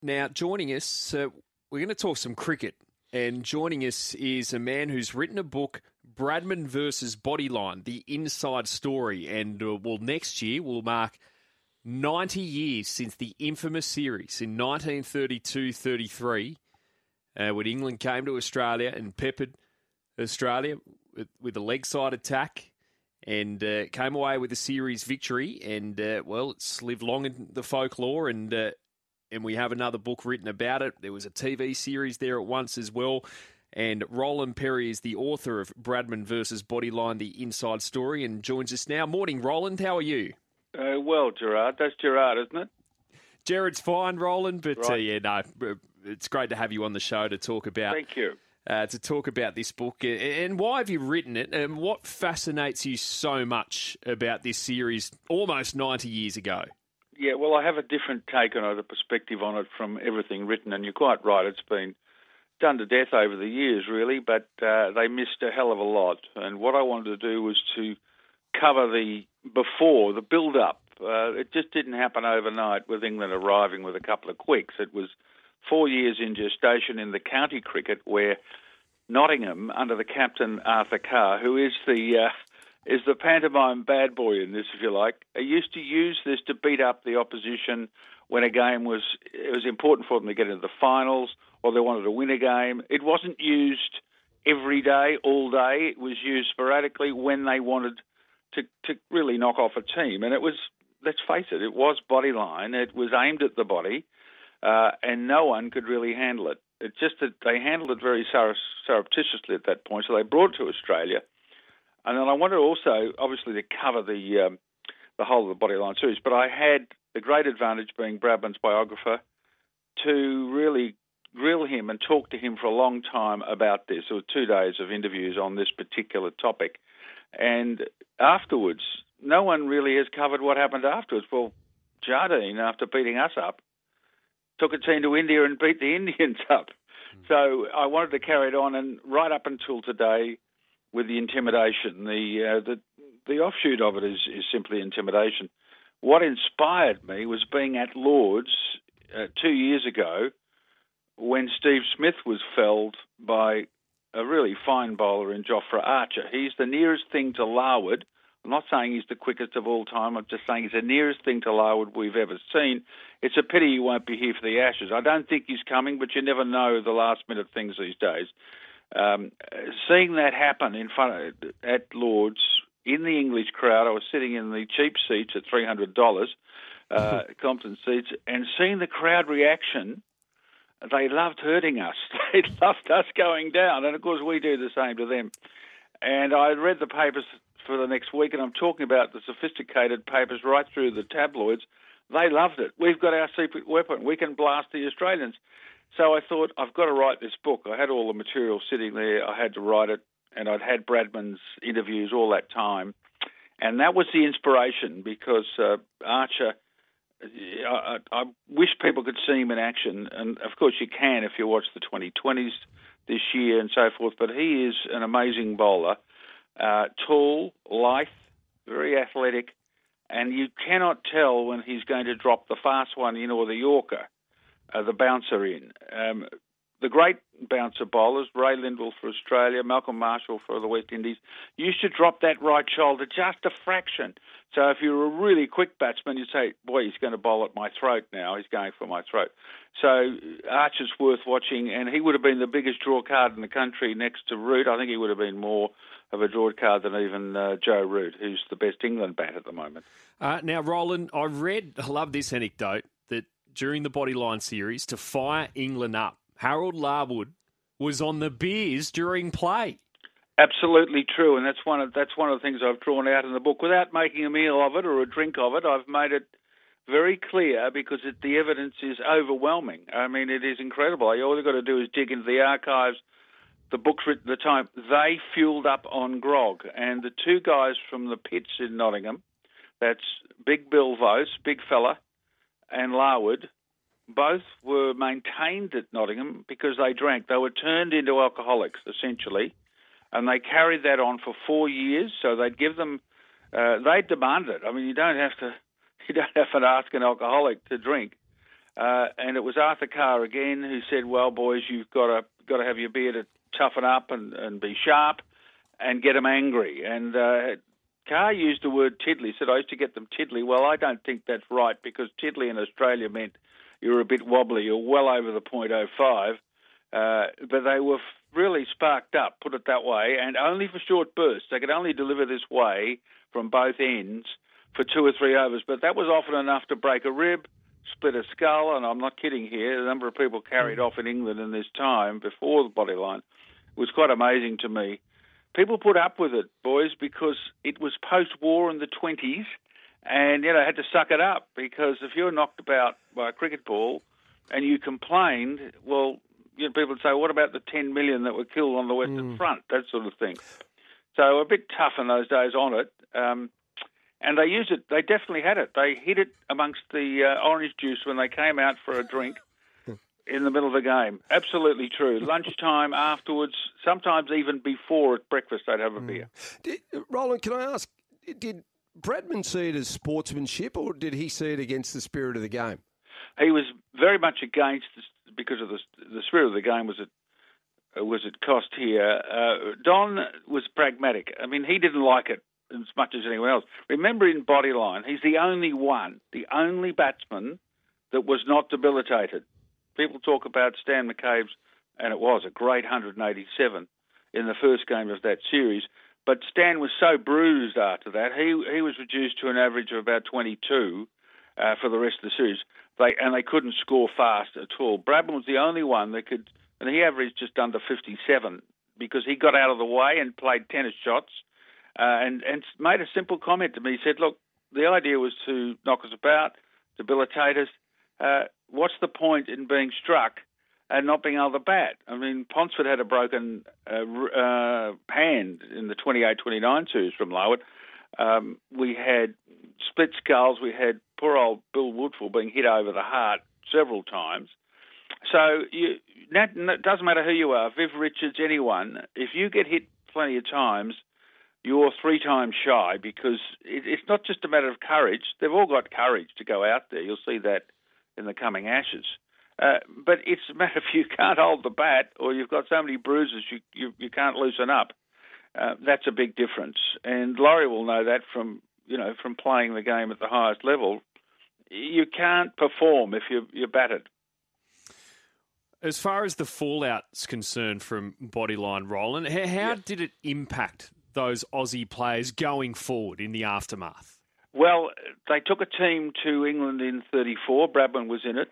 Now, joining us, we're going to talk some cricket. And joining us is a man who's written a book, Bradman versus Bodyline, The Inside Story. And, next year will mark 90 years since the infamous series in 1932-33, when England came to Australia and peppered Australia with a leg side attack and came away with a series victory. And, it's lived long in the folklore, and we have another book written about it. There was a TV series there at once as well. And Roland Perry is the author of Bradman versus Bodyline, The Inside Story, and joins us now. Morning, Roland. How are you? Well, Gerard. That's Gerard, isn't it? Jared's fine, Roland, but right. It's great to have you on the show to talk about. Thank you. To talk about this book. And why have you written it? And what fascinates you so much about this series almost 90 years ago? Yeah, well, I have a different take on it, a perspective on it from everything written, and you're quite right. It's been done to death over the years, really, but they missed a hell of a lot. And what I wanted to do was to cover the build-up. It just didn't happen overnight with England arriving with a couple of quicks. It was 4 years in gestation in the county cricket, where Nottingham, under the captain Arthur Carr, who is the pantomime bad boy in this, if you like, used to use this to beat up the opposition when it was important for them to get into the finals or they wanted to win a game. It wasn't used every day, all day. It was used sporadically when they wanted to really knock off a team. And it was, let's face it, it was bodyline. It was aimed at the body, and no one could really handle it. It's just that they handled it very surreptitiously at that point, so they brought it to Australia. And then I wanted also, obviously, to cover the whole of the Bodyline series, but I had the great advantage, being Bradman's biographer, to really grill him and talk to him for a long time about this. There were 2 days of interviews on this particular topic. And afterwards, no one really has covered what happened afterwards. Well, Jardine, after beating us up, took a team to India and beat the Indians up. So I wanted to carry it on, and right up until today, with the intimidation, the offshoot of it is simply intimidation. What inspired me was being at Lord's 2 years ago when Steve Smith was felled by a really fine bowler in Jofra Archer. He's the nearest thing to Larwood. I'm not saying he's the quickest of all time. I'm just saying he's the nearest thing to Larwood we've ever seen. It's a pity he won't be here for the Ashes. I don't think he's coming, but you never know the last-minute things these days. Seeing that happen at Lord's in the English crowd, I was sitting in the cheap seats at $300, Compton seats, and seeing the crowd reaction, they loved hurting us. They loved us going down, and of course we do the same to them. And I read the papers for the next week, and I'm talking about the sophisticated papers right through the tabloids. They loved it. We've got our secret weapon. We can blast the Australians. So I thought, I've got to write this book. I had all the material sitting there. I had to write it, and I'd had Bradman's interviews all that time. And that was the inspiration, because Archer, I wish people could see him in action. And, of course, you can if you watch the 2020s this year and so forth. But he is an amazing bowler, tall, lithe, very athletic, and you cannot tell when he's going to drop the fast one in or the Yorker. The bouncer in. The great bouncer bowlers, Ray Lindwall for Australia, Malcolm Marshall for the West Indies, used to drop that right shoulder just a fraction. So if you're a really quick batsman, you'd say, boy, he's going to bowl at my throat now. He's going for my throat. So Archer's worth watching, and he would have been the biggest draw card in the country next to Root. I think he would have been more of a draw card than even Joe Root, who's the best England bat at the moment. Now, Roland, I love this anecdote, that during the Bodyline series, to fire England up, Harold Larwood was on the beers during play. Absolutely true, and that's one of the things I've drawn out in the book. Without making a meal of it or a drink of it, I've made it very clear, because the evidence is overwhelming. I mean, it is incredible. All you've got to do is dig into the archives, the books written at the time. They fueled up on grog, and the two guys from the pits in Nottingham, that's Big Bill Vose, big fella, and Larwood, both were maintained at Nottingham because they drank. They were turned into alcoholics, essentially, and they carried that on for 4 years. So they'd give them, they demand it. I mean, you don't have to ask an alcoholic to drink. and it was Arthur Carr again who said, well, boys, you've got to have your beer to toughen up and be sharp and get them angry. And Carr used the word tiddly, said, I used to get them tiddly. Well, I don't think that's right, because tiddly in Australia meant you were a bit wobbly. You're well over the .05. But they were really sparked up, put it that way, and only for short bursts. They could only deliver this way from both ends for 2 or 3 overs, but that was often enough to break a rib, split a skull, and I'm not kidding here. The number of people carried off in England in this time before the Bodyline was quite amazing to me. People put up with it, boys, because it was post-war in the 20s, and, had to suck it up, because if you were knocked about by a cricket ball and you complained, well, people would say, what about the 10 million that were killed on the Western Front, that sort of thing. So a bit tough in those days on it. And they used it. They definitely had it. They hid it amongst the orange juice when they came out for a drink in the middle of the game. Absolutely true. Lunchtime, afterwards, sometimes even before at breakfast, they'd have a beer. Roland, can I ask, did Bradman see it as sportsmanship, or did he see it against the spirit of the game? He was very much against this, because of the spirit of the game was at cost here. Don was pragmatic. I mean, he didn't like it as much as anyone else. Remember, in Bodyline, he's the only batsman that was not debilitated. People talk about Stan McCabe's, and it was a great 187 in the first game of that series, but Stan was so bruised after that, he was reduced to an average of about 22 for the rest of the series. They couldn't score fast at all. Bradman was the only one that could, and he averaged just under 57 because he got out of the way and played tennis shots and made a simple comment to me. He said, look, the idea was to knock us about, debilitate us. What's the point in being struck and not being able to bat? I mean, Ponsford had a broken hand in the 28-29 series from Larwood. We had split skulls. We had poor old Bill Woodfull being hit over the heart several times. So it doesn't matter who you are, Viv Richards, anyone, if you get hit plenty of times, you're 3 times shy, because it's not just a matter of courage. They've all got courage to go out there. You'll see that in the coming Ashes. But it's a matter if you can't hold the bat, or you've got so many bruises you can't loosen up. That's a big difference. And Laurie will know that from playing the game at the highest level. You can't perform if you're battered. As far as the fallout's concerned from Bodyline, Roland, how did it impact those Aussie players going forward in the aftermath? Well, they took a team to England in 34. Bradman was in it.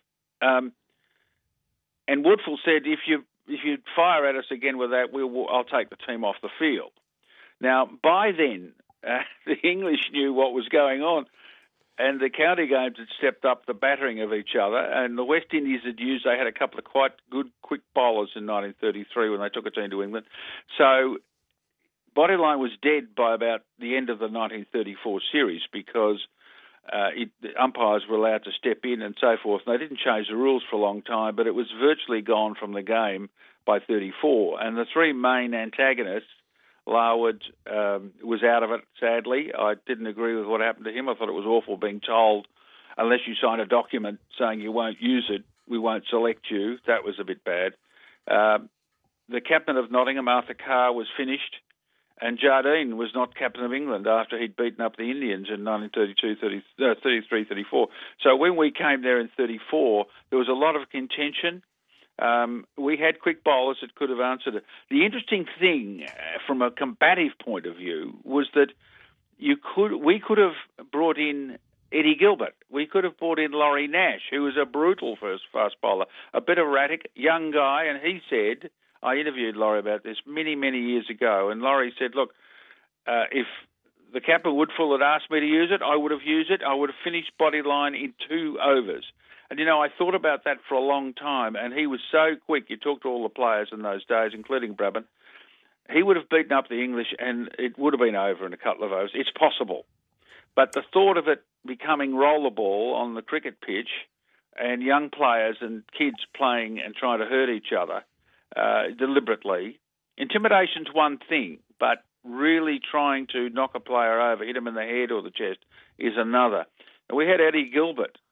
And Woodfull said, if you fire at us again with that, I'll take the team off the field. Now, by then, the English knew what was going on, and the county games had stepped up the battering of each other, and the West Indies they had a couple of quite good quick bowlers in 1933 when they took a team to England. So Bodyline was dead by about the end of the 1934 series, because the umpires were allowed to step in and so forth. And they didn't change the rules for a long time, but it was virtually gone from the game by 34. And the 3 main antagonists, Larwood was out of it, sadly. I didn't agree with what happened to him. I thought it was awful being told, unless you sign a document saying you won't use it, we won't select you. That was a bit bad. The captain of Nottingham, Arthur Carr, was finished, and Jardine was not captain of England after he'd beaten up the Indians in 1933-34. So when we came there in 34, there was a lot of contention. We had quick bowlers that could have answered it. The interesting thing, from a combative point of view, was that we could have brought in Eddie Gilbert. We could have brought in Laurie Nash, who was a brutal fast bowler, a bit erratic, young guy, and he said, I interviewed Laurie about this many, many years ago, and Laurie said, look, if the captain Woodfull had asked me to use it, I would have used it. I would have finished Bodyline in 2 overs. And, I thought about that for a long time, and he was so quick. You talk to all the players in those days, including Bradman. He would have beaten up the English, and it would have been over in a couple of overs. It's possible. But the thought of it becoming rollerball on the cricket pitch, and young players and kids playing and trying to hurt each other deliberately, intimidation's one thing, but really trying to knock a player over, hit him in the head or the chest, is another. And we had Eddie Gilbert,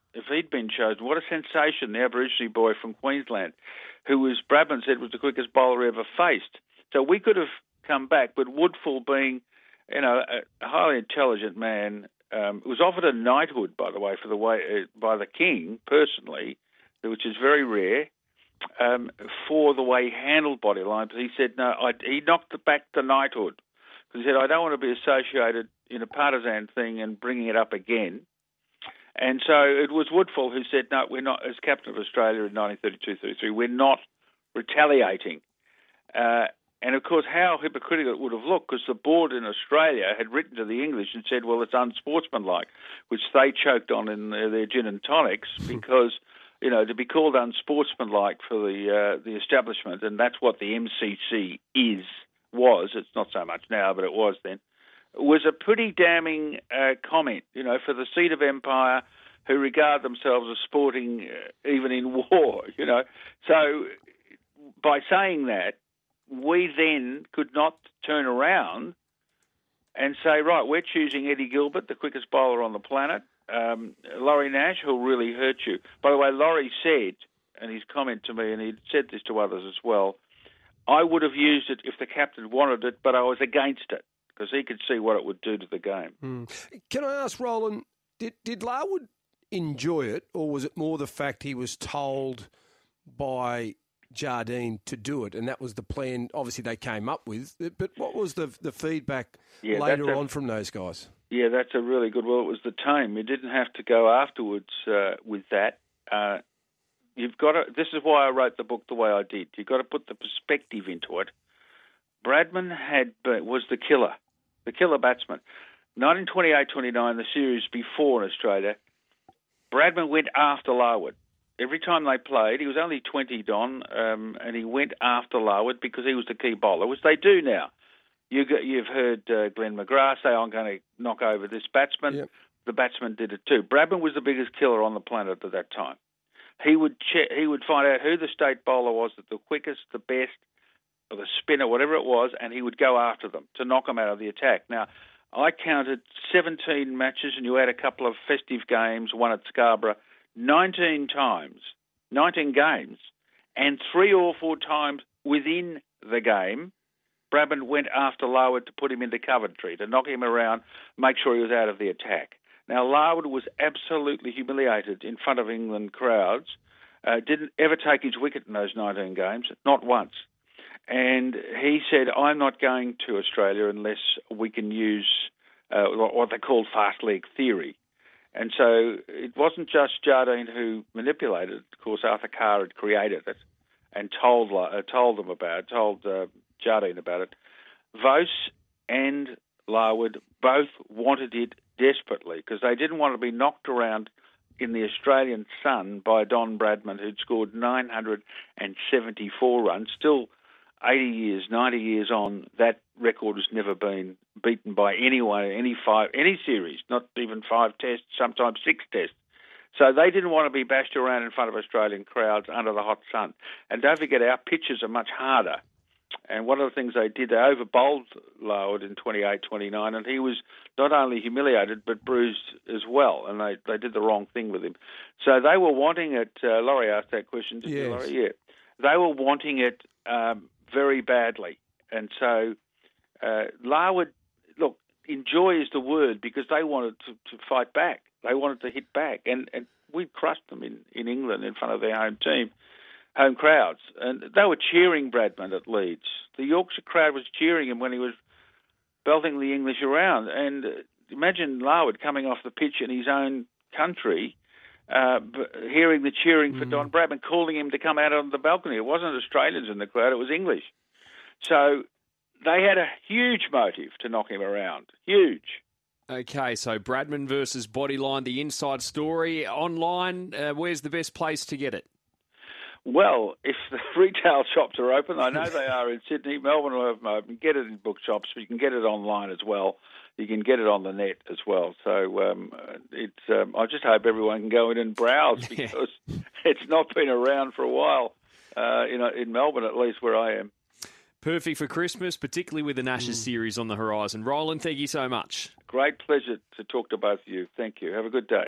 if he'd been chosen. What a sensation, the Aborigine boy from Queensland, who was, Bradman said, was the quickest bowler he ever faced. So we could have come back, but Woodfull being, a highly intelligent man, was offered a knighthood, by the way, by the King, personally, which is very rare, for the way he handled Bodyline. But he said, no, he knocked back the knighthood. Because he said, I don't want to be associated in a partisan thing and bringing it up again. And so it was Woodfull who said, no, we're not, as captain of Australia in 1932-33, we're not retaliating. And, of course, how hypocritical it would have looked, because the board in Australia had written to the English and said, well, it's unsportsmanlike, which they choked on in their gin and tonics because, to be called unsportsmanlike for the establishment, and that's what the MCC was, it's not so much now, but it was then, was a pretty damning comment, for the seat of empire who regard themselves as sporting even in war, So by saying that, we then could not turn around and say, right, we're choosing Eddie Gilbert, the quickest bowler on the planet, Laurie Nash, who'll really hurt you. By the way, Laurie said, and his comment to me, and he said this to others as well, I would have used it if the captain wanted it, but I was against it because he could see what it would do to the game. Can I ask, Roland, did Larwood enjoy it, or was it more the fact he was told by Jardine to do it, and that was the plan, obviously, they came up with? But what was the feedback later on from those guys? Yeah, that's a really good... Well, it was the tone. You didn't have to go afterwards with that. You've got to... This is why I wrote the book the way I did. You've got to put the perspective into it. Bradman was the killer batsman. 1928-29, the series before in Australia, Bradman went after Larwood. Every time they played, he was only 20, Don, and he went after Larwood because he was the key bowler, which they do now. You've heard Glenn McGrath say, I'm going to knock over this batsman. Yep. The batsman did it too. Bradman was the biggest killer on the planet at that time. He would find out who the state bowler was, the quickest, the best, or the spinner, whatever it was, and he would go after them to knock them out of the attack. Now, I counted 17 matches, and you add a couple of festive games, one at Scarborough, 19 games, and 3 or 4 times within the game, Bradman went after Larwood to put him into Coventry, to knock him around, make sure he was out of the attack. Now, Larwood was absolutely humiliated in front of England crowds, didn't ever take his wicket in those 19 games, not once. And he said, I'm not going to Australia unless we can use what they call fast leg theory. And so it wasn't just Jardine who manipulated it. Of course, Arthur Carr had created it and told Jardine about it. Vose and Larwood both wanted it desperately because they didn't want to be knocked around in the Australian sun by Don Bradman, who'd scored 974 runs. Still 80 years, 90 years on, that record has never been beaten by anyone, any series, not even 5 tests, sometimes 6 tests. So they didn't want to be bashed around in front of Australian crowds under the hot sun. And don't forget, our pitches are much harder. And one of the things they did, they over-bowled Larwood in 28-29, and he was not only humiliated but bruised as well, and they did the wrong thing with him. So they were wanting it, Laurie asked that question, didn't you, Laurie? Yeah. They were wanting it very badly. And so Larwood, look, enjoy is the word because they wanted to fight back. They wanted to hit back. And we crushed them in England in front of their home crowds. And they were cheering Bradman at Leeds. The Yorkshire crowd was cheering him when he was belting the English around. And imagine Larwood coming off the pitch in his own country, hearing the cheering for Don Bradman, calling him to come out on the balcony. It wasn't Australians in the crowd, it was English. So they had a huge motive to knock him around. Huge. Okay, so Bradman versus Bodyline, the inside story. Online, where's the best place to get it? Well, if the retail shops are open, I know they are in Sydney. Melbourne will have them open. Get it in bookshops, but you can get it online as well. You can get it on the net as well. So I just hope everyone can go in and browse because it's not been around for a while, in Melbourne at least, where I am. Perfect for Christmas, particularly with the Ashes series on the horizon. Roland, thank you so much. Great pleasure to talk to both of you. Thank you. Have a good day.